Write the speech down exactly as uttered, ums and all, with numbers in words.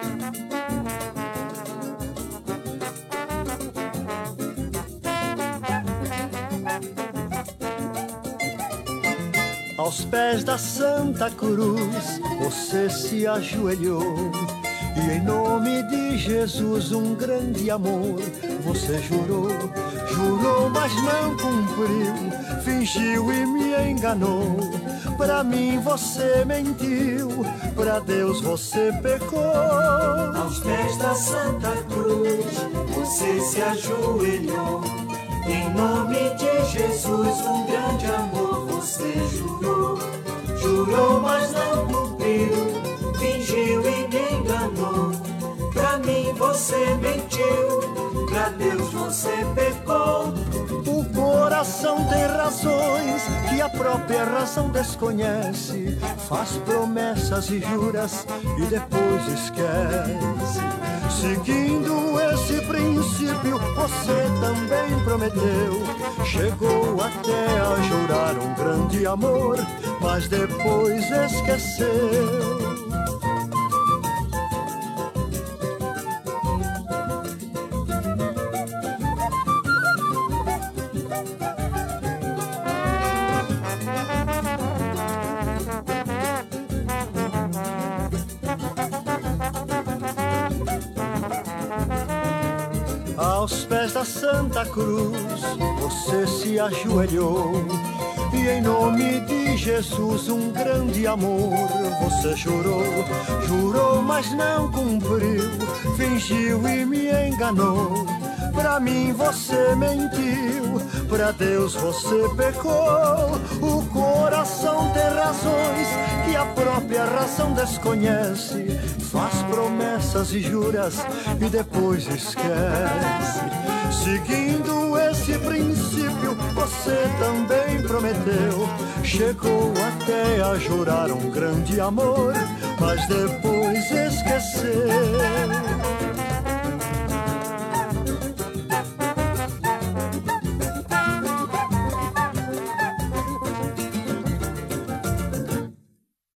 Aos pés da Santa Cruz você se ajoelhou e em nome de Jesus um grande amor você jurou, jurou mas não cumpriu, fingiu e me enganou. Pra mim você mentiu, pra Deus você pecou. Aos pés da Santa Cruz você se ajoelhou, em nome de Jesus um grande amor você jurou, jurou mas não cumpriu, fingiu e me enganou. Pra mim você mentiu, pra Deus você pecou. O coração tem razões que a própria razão desconhece, faz promessas e juras e depois esquece. Seguindo esse princípio você também prometeu, chegou até a jurar um grande amor, mas depois esqueceu. Aos pés da Santa Cruz você se ajoelhou e em nome de Jesus um grande amor você jurou, jurou mas não cumpriu, fingiu e me enganou. Pra mim você mentiu, pra Deus você pecou. O coração tem razões que a própria razão desconhece, faz promessas e juras e depois esquece. Seguindo esse princípio você também prometeu, chegou até a jurar um grande amor, mas depois esqueceu.